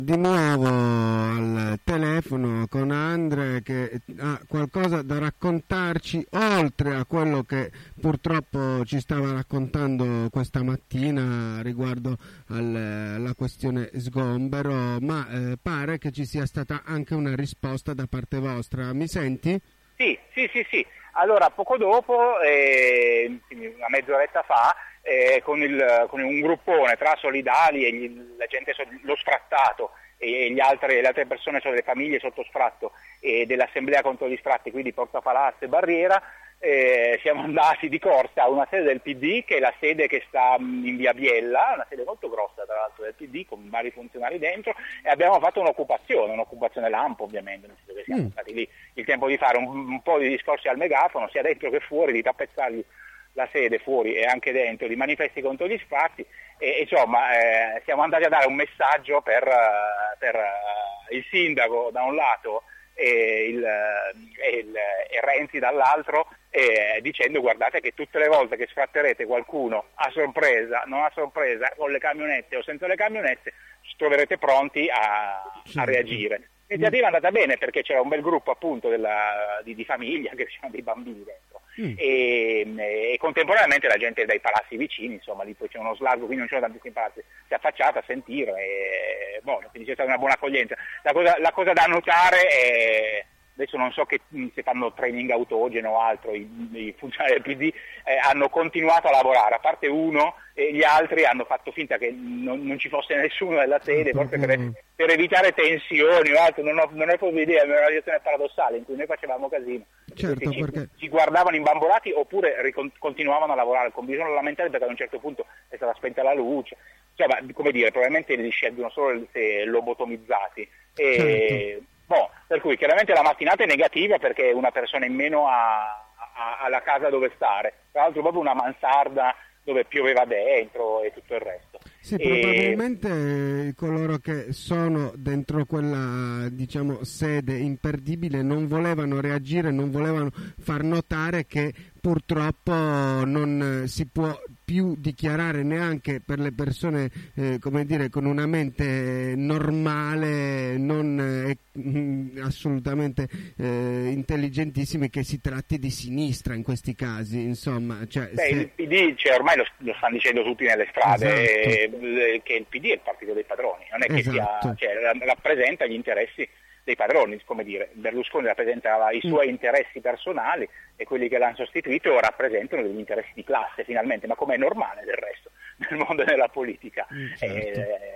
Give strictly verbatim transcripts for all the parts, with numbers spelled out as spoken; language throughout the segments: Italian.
Di nuovo al telefono con Andre che ha qualcosa da raccontarci oltre a quello che purtroppo ci stava raccontando questa mattina riguardo al, alla questione sgombero, ma eh, pare che ci sia stata anche una risposta da parte vostra. Mi senti? Sì, sì, sì, sì. Allora, poco dopo, eh, una mezz'oretta fa, eh, con, il, con un gruppone tra solidali e gli, la gente, lo sfrattato e gli altre, le altre persone, cioè le famiglie sotto sfratto e dell'Assemblea contro gli sfratti, quindi Porta Palazzo e Barriera, eh, siamo andati di corsa a una sede del P D, che è la sede che sta in via Biella, una sede molto grossa tra l'altro del P D, con vari funzionari dentro, e abbiamo fatto un'occupazione, un'occupazione lampo ovviamente, nel senso che siamo mm. stati lì il tempo di fare un, un po' di discorsi al megafono, sia dentro che fuori, di tappezzargli la sede fuori e anche dentro, di manifesti contro gli sfratti, e insomma eh, siamo andati a dare un messaggio per, per uh, il sindaco da un lato e, il, e, il, e Renzi dall'altro, eh, dicendo: guardate che tutte le volte che sfratterete qualcuno a sorpresa, non a sorpresa, con le camionette o senza le camionette, ci troverete pronti a, a reagire. L'iniziativa è andata bene perché c'era un bel gruppo appunto della, di, di famiglia, che c'erano dei bambini dentro, mm. e, e contemporaneamente la gente dai palazzi vicini, insomma lì poi c'è uno slargo, quindi non c'erano tantissimi palazzi, si è affacciata a sentire, e, boh, quindi c'è stata una buona accoglienza. La cosa, la cosa da notare è, adesso non so che, se fanno training autogeno o altro, i, i funzionari del P D eh, hanno continuato a lavorare, a parte uno, e gli altri hanno fatto finta che non, non ci fosse nessuno nella sede, forse per, per evitare tensioni o altro, non ho, non ho proprio idea, è una situazione paradossale in cui noi facevamo casino, certo, ci, perché... ci guardavano imbambolati oppure ricon- continuavano a lavorare con bisogno lamentare, perché ad un certo punto è stata spenta la luce, cioè, ma, come dire, probabilmente li scelgono solo se lobotomizzati, e, certo. Boh, per cui chiaramente la mattinata è negativa perché una persona in meno ha, ha, ha la casa dove stare, tra l'altro proprio una mansarda dove pioveva dentro e tutto il resto. Sì, e... probabilmente coloro che sono dentro quella, diciamo, sede imperdibile non volevano reagire, non volevano far notare che purtroppo non si può più dichiarare neanche per le persone, eh, come dire, con una mente normale, non eh, assolutamente eh, intelligentissime, che si tratti di sinistra in questi casi, insomma. Cioè, Beh, se... il P D, cioè, ormai lo, lo stanno dicendo tutti nelle strade, esatto. eh, che il P D è il partito dei padroni, non è che esatto. sia, cioè, rappresenta gli interessi dei padroni, come dire, Berlusconi rappresentava i suoi mm. interessi personali e quelli che l'hanno sostituito rappresentano degli interessi di classe finalmente, ma come è normale del resto nel mondo della politica. Mm, certo.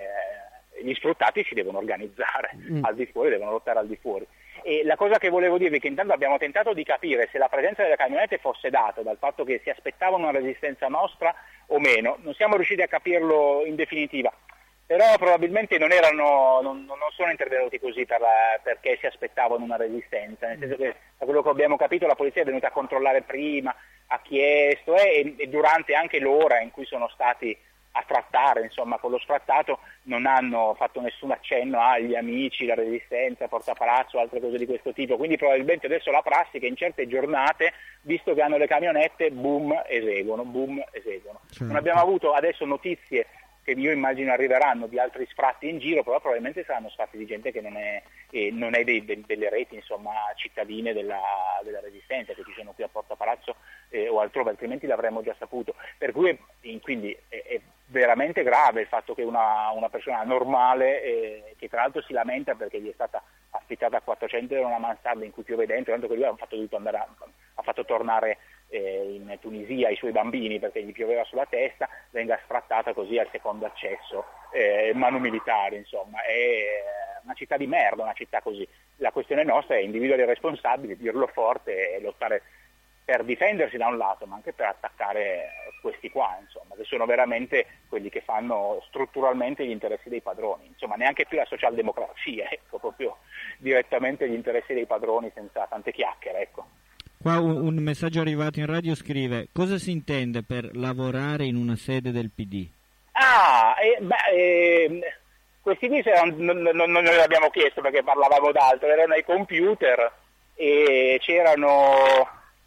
eh, gli sfruttati si devono organizzare mm. al di fuori, devono lottare al di fuori. E la cosa che volevo dirvi è che intanto abbiamo tentato di capire se la presenza delle camionette fosse data dal fatto che si aspettavano una resistenza nostra o meno, non siamo riusciti a capirlo in definitiva. Però probabilmente non erano, non, non sono intervenuti così per la, perché si aspettavano una resistenza, nel senso che da quello che abbiamo capito la polizia è venuta a controllare prima, ha chiesto eh, e, e durante anche l'ora in cui sono stati a trattare, insomma, con lo sfrattato non hanno fatto nessun accenno agli amici, la resistenza, Porta Palazzo, altre cose di questo tipo, quindi probabilmente adesso la prassi che in certe giornate, visto che hanno le camionette, boom, eseguono, boom, eseguono. Certo. Non abbiamo avuto adesso notizie che io immagino arriveranno di altri sfratti in giro, però probabilmente saranno sfratti di gente che non è, eh, non è dei, de, delle reti, insomma, cittadine della, della resistenza, che ci sono qui a Porta Palazzo eh, o altrove, altrimenti l'avremmo già saputo. Per cui in, quindi è, è veramente grave il fatto che una, una persona normale, eh, che tra l'altro si lamenta perché gli è stata affittata a quattrocento euro una mansarda in cui piove dentro, tanto che lui ha fatto, dovuto andare a, ha fatto tornare eh, in Tunisia i suoi bambini perché gli pioveva sulla testa, venga sfrattata così al secondo accesso, eh, mano militare, insomma, è una città di merda, una città così. La questione nostra è individuare i responsabili, dirlo forte e lottare per difendersi da un lato, ma anche per attaccare questi qua, insomma, che sono veramente quelli che fanno strutturalmente gli interessi dei padroni, insomma, neanche più la socialdemocrazia, ecco, proprio direttamente gli interessi dei padroni senza tante chiacchiere, ecco. Qua un, un messaggio arrivato in radio scrive: cosa si intende per lavorare in una sede del P D? Ah, eh, beh, eh, questi qui non, non, non noi l'abbiamo chiesto perché parlavamo d'altro, erano ai computer e c'erano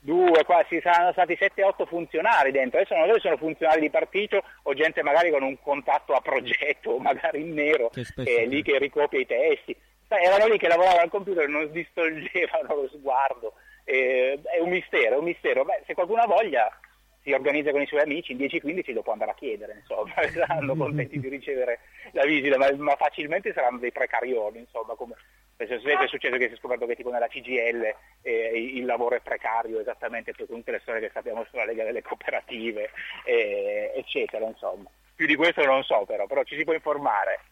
due, qua ci saranno stati sette otto funzionari dentro, adesso non so se sono funzionari di partito o gente magari con un contatto a progetto, magari in nero, che è lì che ricopia i testi. Erano lì che lavoravano al computer e non distolgevano lo sguardo. Eh, è un mistero, è un mistero. Beh, se qualcuno ha voglia si organizza con i suoi amici, in dieci quindici lo può andare a chiedere, insomma, saranno contenti di ricevere la visita, ma, ma facilmente saranno dei precarioni, insomma, come è successo che si è scoperto che tipo nella C G I L eh, il lavoro è precario, esattamente per tutte le storie che sappiamo sulla Lega delle Cooperative, eh, eccetera, insomma. Più di questo non so però, però ci si può informare.